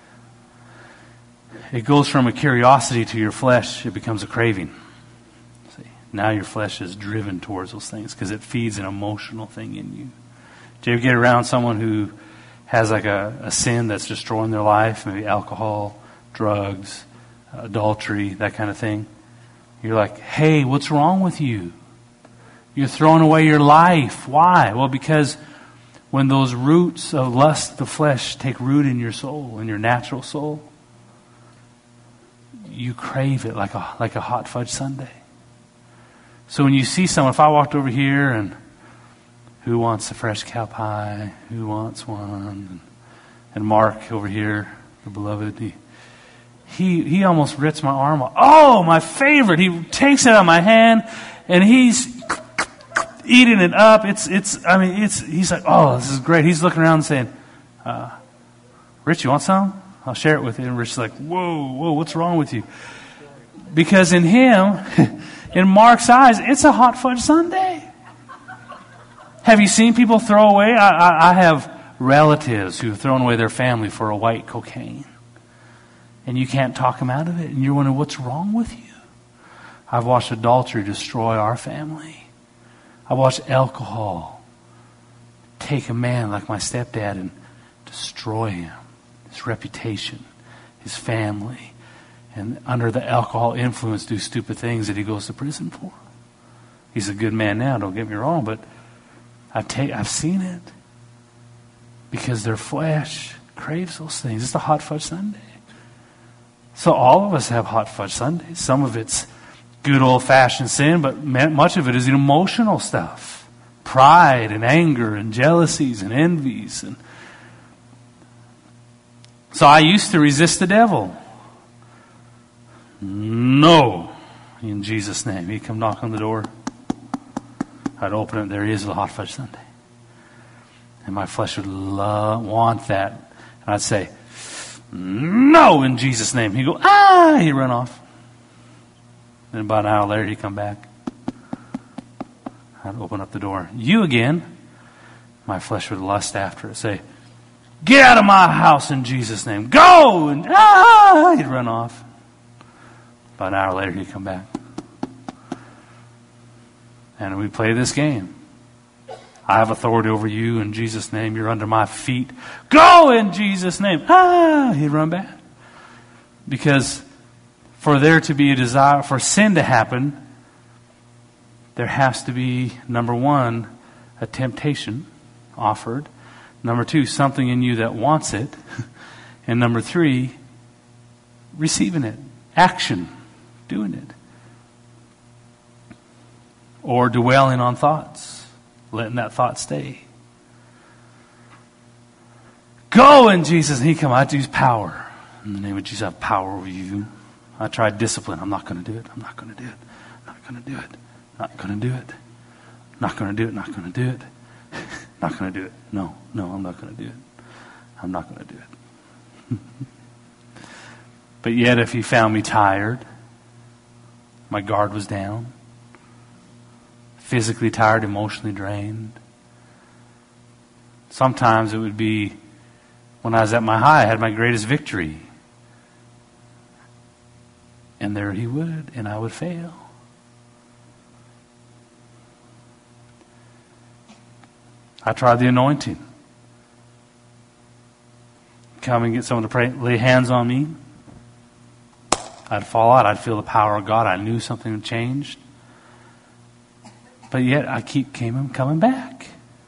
it goes from a curiosity to your flesh, it becomes a craving. Now your flesh is driven towards those things because it feeds an emotional thing in you. Do you ever get around someone who has like a sin that's destroying their life, maybe alcohol, drugs, adultery, that kind of thing? You're like, hey, what's wrong with you? You're throwing away your life. Why? Well, because when those roots of lust, the flesh, take root in your soul, in your natural soul, you crave it like a hot fudge sundae. So when you see someone, if I walked over here and who wants a fresh cow pie? Who wants one? And Mark over here, the beloved, he almost rips my arm off. Oh, my favorite. He takes it out of my hand and he's eating it up. He's like, oh, this is great. He's looking around and saying, Rich, you want some? I'll share it with you. And Rich's like, whoa, what's wrong with you? Because in him, in Mark's eyes, it's a hot fudge sundae. Have you seen people throw away? I have relatives who've thrown away their family for a white cocaine. and you can't talk him out of it, and you're wondering what's wrong with you. I've watched adultery destroy our family. I watched alcohol take a man like my stepdad and destroy him, his reputation, his family, and under the alcohol influence do stupid things that he goes to prison for. He's a good man now, don't get me wrong, but I've seen it because their flesh craves those things. It's the hot fudge sundae. So all of us have hot fudge sundaes. Some of it's good old-fashioned sin, but much of it is emotional stuff. Pride and anger and jealousies and envies. And so I used to resist the devil. No. In Jesus' name. He'd come knock on the door. I'd open it. There he is with a hot fudge sundae. And my flesh would want that. And I'd say, no, in Jesus' name. He'd go, he'd run off. And about an hour later, he'd come back. I'd open up the door. You again. My flesh would lust after it. Say, get out of my house in Jesus' name. Go! And he'd run off. About an hour later, he'd come back. And we'd play this game. I have authority over you in Jesus' name. You're under my feet. Go in Jesus' name. He'd run back. Because for there to be a desire, for sin to happen, there has to be, number one, a temptation offered. Number two, something in you that wants it. And number three, receiving it. Action. Doing it. Or dwelling on thoughts. Letting that thought stay. Go in Jesus. And he come. I use power. In the name of Jesus, I have power over you. I tried discipline. I'm not going to do it. I'm not going to do it. I'm not going to do it. Not going to do it. Not going to do it. Not going to do it. Not going to do it. No, I'm not going to do it. I'm not going to do it. But yet if he found me tired, my guard was down, physically tired, emotionally drained. Sometimes it would be when I was at my high, I had my greatest victory. And there he would, and I would fail. I tried the anointing. Come and get someone to pray, lay hands on me. I'd fall out. I'd feel the power of God. I knew something had changed. But yet I keep coming back.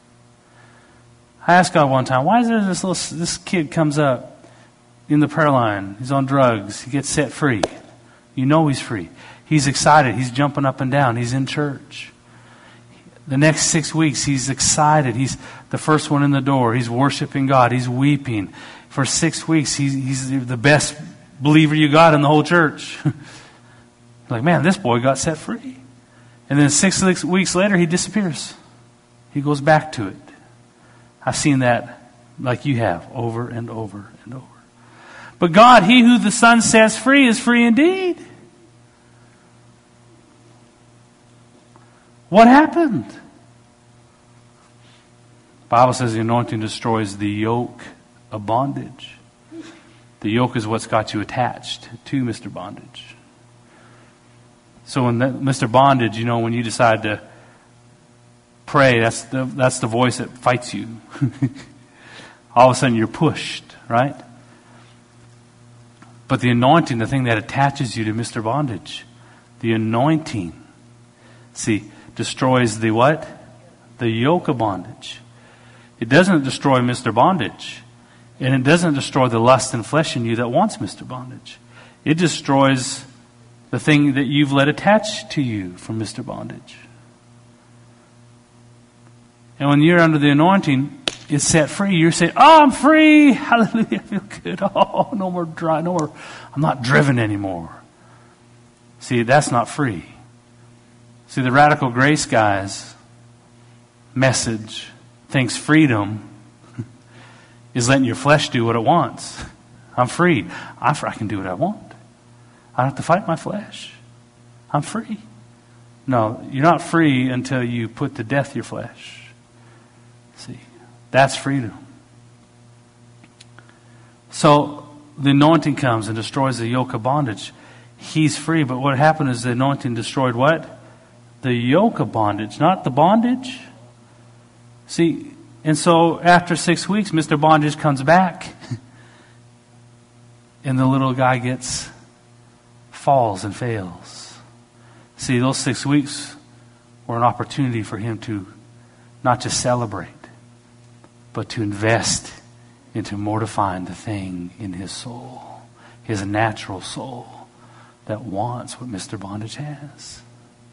I asked God one time, why is there this kid comes up in the prayer line. He's on drugs. He gets set free. You know he's free. He's excited. He's jumping up and down. He's in church. The next 6 weeks, he's excited. He's the first one in the door. He's worshiping God. He's weeping. For 6 weeks, he's the best believer you got in the whole church. Like, man, this boy got set free. And then 6 weeks later, he disappears. He goes back to it. I've seen that like you have over and over and over. But God, he who the Son sets free is free indeed. What happened? The Bible says the anointing destroys the yoke of bondage. The yoke is what's got you attached to Mr. Bondage. So when Mr. Bondage, when you decide to pray, that's the voice that fights you. All of a sudden you're pushed, right? But the anointing, the thing that attaches you to Mr. Bondage, the anointing, destroys the what? The yoke of bondage. It doesn't destroy Mr. Bondage. And it doesn't destroy the lust and flesh in you that wants Mr. Bondage. It destroys the thing that you've let attach to you from Mr. Bondage. And when you're under the anointing, it's set free. You're saying, I'm free. Hallelujah. I feel good. No more dry. No more. I'm not driven anymore. See, that's not free. See, the Radical Grace guy's message thinks freedom is letting your flesh do what it wants. I'm free. I can do what I want. I don't have to fight my flesh. I'm free. No, you're not free until you put to death your flesh. See, that's freedom. So the anointing comes and destroys the yoke of bondage, he's free. But what happened is the anointing destroyed what? The yoke of bondage, not the bondage. See, and so after 6 weeks, Mr. Bondage comes back. And the little guy falls and fails. See, those 6 weeks were an opportunity for him to not just celebrate, but to invest into mortifying the thing in his soul, his natural soul that wants what Mr. Bondage has.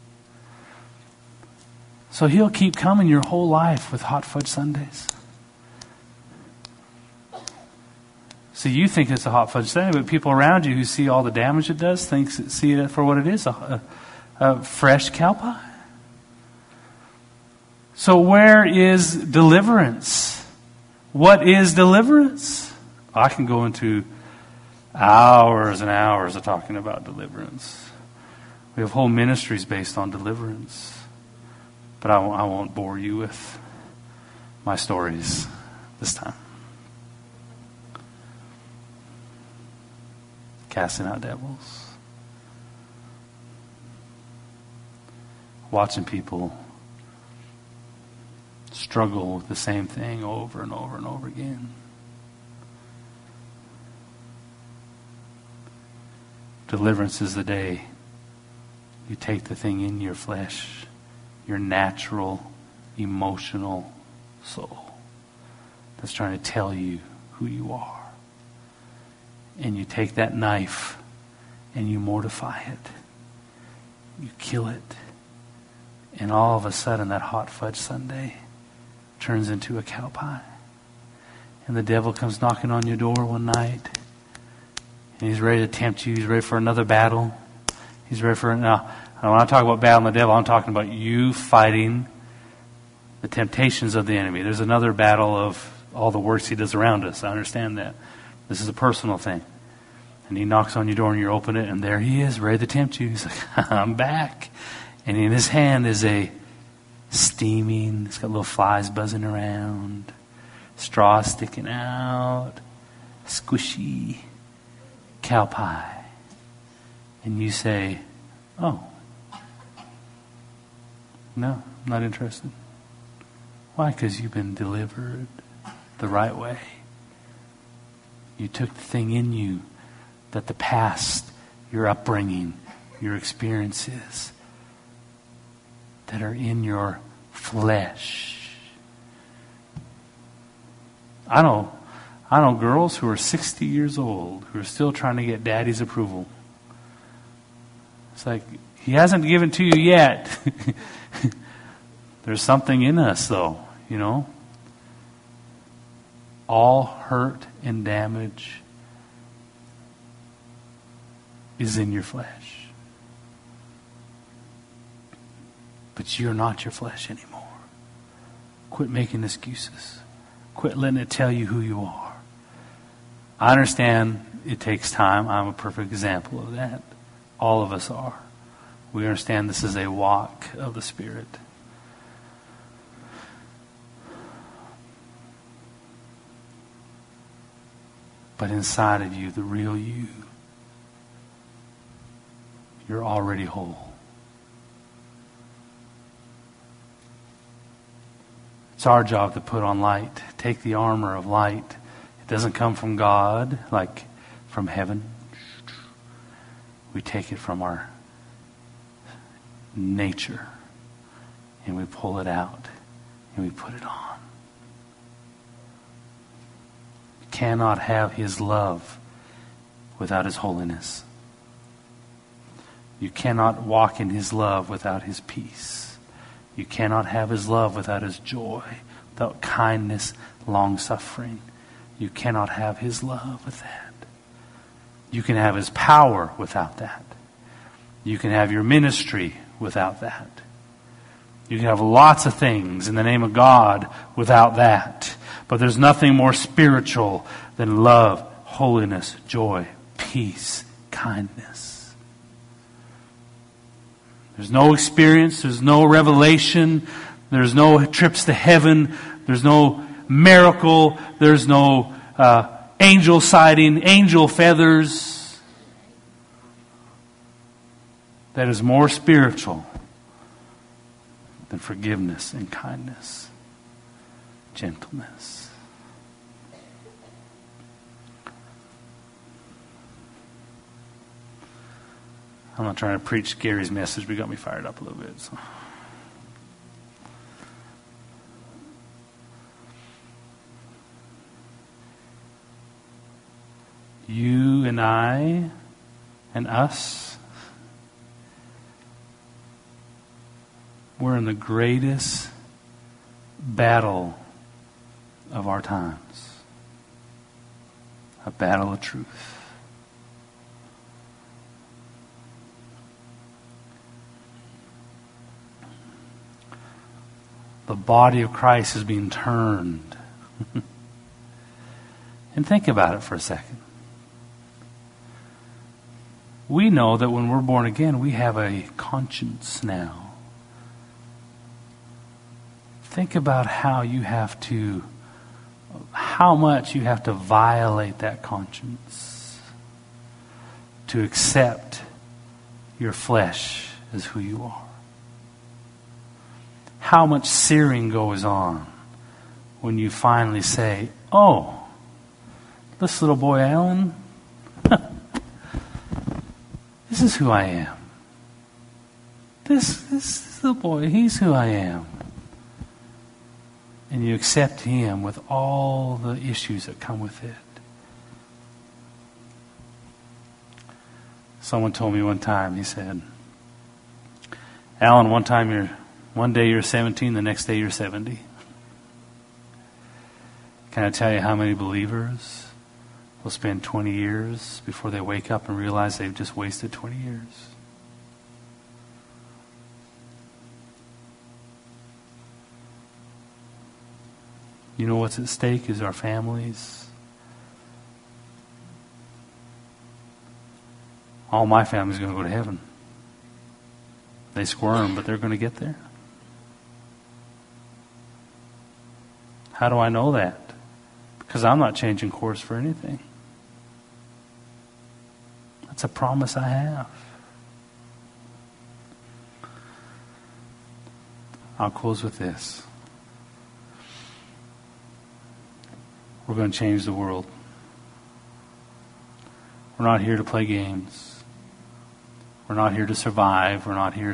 So he'll keep coming your whole life with hot fudge sundaes. See, you think it's a hot fudge sundae, but people around you who see all the damage it does see it for what it is, a fresh cow pie. So where is deliverance? What is deliverance? I can go into hours and hours of talking about deliverance. We have whole ministries based on deliverance. But I won't bore you with my stories this time. Casting out devils. Watching people struggle with the same thing over and over and over again. Deliverance is the day you take the thing in your flesh, your natural, emotional soul that's trying to tell you who you are. And you take that knife and you mortify it. You kill it. And all of a sudden that hot fudge sundae turns into a cow pie. And the devil comes knocking on your door one night. And he's ready to tempt you. He's ready for another battle. He's ready for... Now, when I talk about battling the devil, I'm talking about you fighting the temptations of the enemy. There's another battle of all the works he does around us. I understand that. This is a personal thing. And he knocks on your door and you open it and there he is, ready to tempt you. He's like, I'm back. And in his hand is a steaming, it's got little flies buzzing around, straw sticking out, squishy cow pie. And you say, oh, no, I'm not interested. Why? Because you've been delivered the right way. You took the thing in you that the past, your upbringing, your experiences that are in your flesh. I know girls who are 60 years old who are still trying to get daddy's approval. It's like, he hasn't given to you yet. There's something in us, though, you know. All hurt and damage is in your flesh. But you're not your flesh anymore. Quit making excuses. Quit letting it tell you who you are. I understand it takes time. I'm a perfect example of that. All of us are. We understand this is a walk of the Spirit. But inside of you, the real you, you're already whole. It's our job to put on light. Take the armor of light. It doesn't come from God, like from heaven. We take it from our nature and we pull it out and we put it on. You cannot have His love without His holiness. You cannot walk in His love without His peace. You cannot have His love without His joy, without kindness, long-suffering. You cannot have His love with that. You can have His power without that. You can have your ministry without that. You can have lots of things in the name of God without that. But there's nothing more spiritual than love, holiness, joy, peace, kindness. There's no experience, there's no revelation, there's no trips to heaven, there's no miracle, there's no angel siding, angel feathers. That is more spiritual than forgiveness and kindness, gentleness. I'm not trying to preach Gary's message, but he got me fired up a little bit. So. You and I and us, we're in the greatest battle of our times. A battle of truth. The body of Christ is being turned. And think about it for a second. We know that when we're born again, we have a conscience now. Think about how much you have to violate that conscience to accept your flesh as who you are. How much searing goes on when you finally say, oh, this little boy Alan, this is who I am. This little boy, he's who I am. And you accept him with all the issues that come with it. Someone told me one time, he said, Alan, one day you're 17, the next day you're 70. Can I tell you how many believers will spend 20 years before they wake up and realize they've just wasted 20 years? You know what's at stake is our families. All my family's going to go to heaven. They squirm, but they're going to get there. How do I know that? Because I'm not changing course for anything. That's a promise I have. I'll close with this. We're going to change the world. We're not here to play games. We're not here to survive. We're here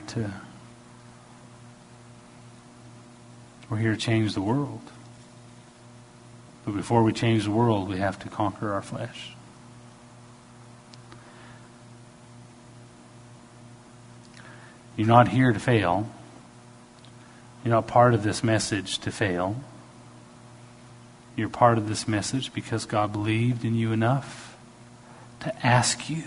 to change the world. But before we change the world, we have to conquer our flesh. You're not here to fail. You're not part of this message to fail. You're part of this message because God believed in you enough to ask you.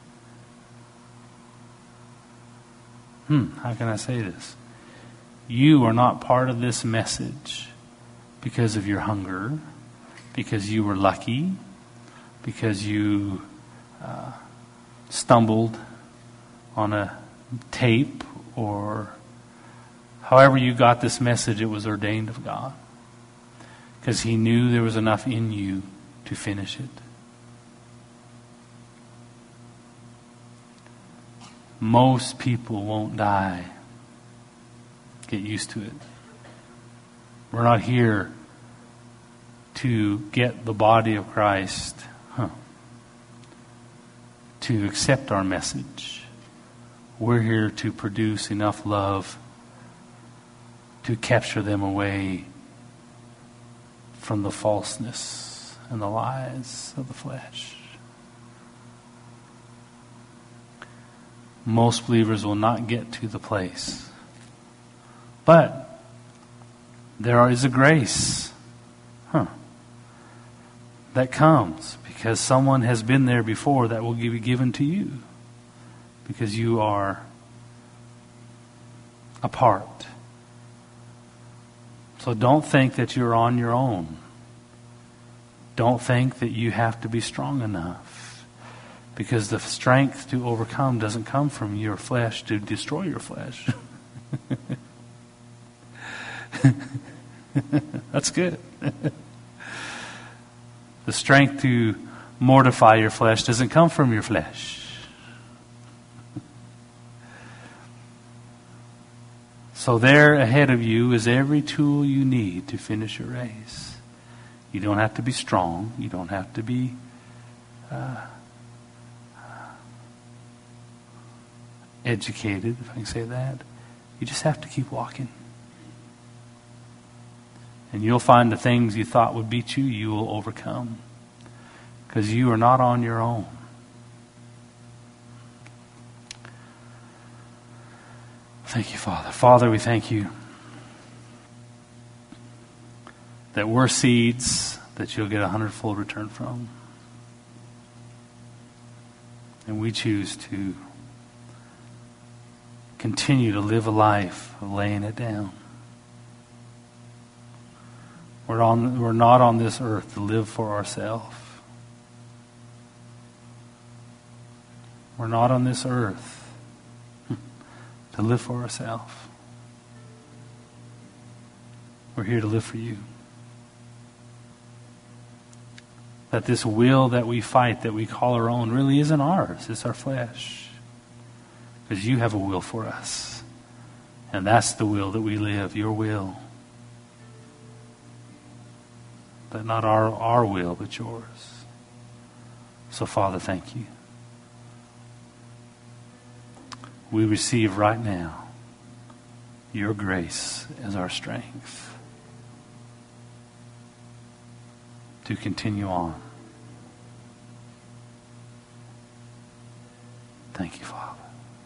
How can I say this? You are not part of this message because of your hunger, because you were lucky, because you stumbled on a tape, or however you got this message. It was ordained of God because He knew there was enough in you to finish it. Most people won't die. Get used to it. We're not here to get the body of Christ to accept our message. We're here to produce enough love to capture them away from the falseness and the lies of the flesh. Most believers will not get to the place. But there is a grace that comes because someone has been there before that will be given to you because you are a part. So don't think that you're on your own. Don't think that you have to be strong enough, because the strength to overcome doesn't come from your flesh to destroy your flesh. That's good. The strength to mortify your flesh doesn't come from your flesh. So there ahead of you is every tool you need to finish your race. You don't have to be strong. You don't have to be educated, if I can say that. You just have to keep walking. And you'll find the things you thought would beat you, you will overcome. Because you are not on your own. Thank you, Father. Father, we thank you that we're seeds that you'll get 100-fold return from. And we choose to continue to live a life of laying it down. We're not on this earth to live for ourselves. We're not on this earth to live for ourselves. We're here to live for you. That this will that we fight, that we call our own, really isn't ours. It's our flesh. Because you have a will for us. And that's the will that we live, your will. That not our will, but yours. So, Father, thank you. We receive right now your grace as our strength to continue on. Thank you, Father.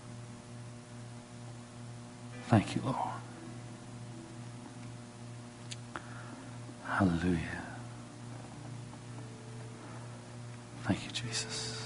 Thank you, Lord. Hallelujah. Thank you, Jesus.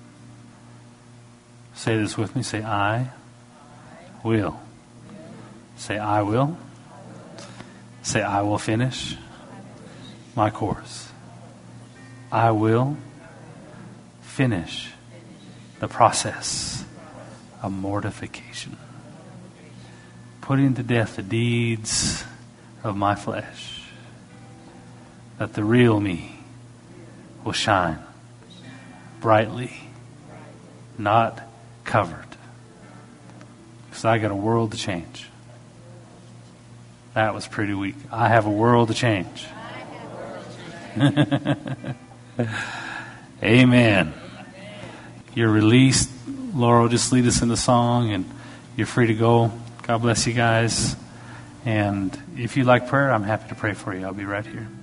Say this with me. Say, I will. Say, I will. Say, I will finish my course. I will finish the process of mortification. Putting to death the deeds of my flesh. That the real me will shine brightly, not covered. Because I got a world to change. That was pretty weak. I have a world to change. Amen. You're released. Laura will just lead us in the song and you're free to go. God bless you guys. And if you like prayer, I'm happy to pray for you. I'll be right here.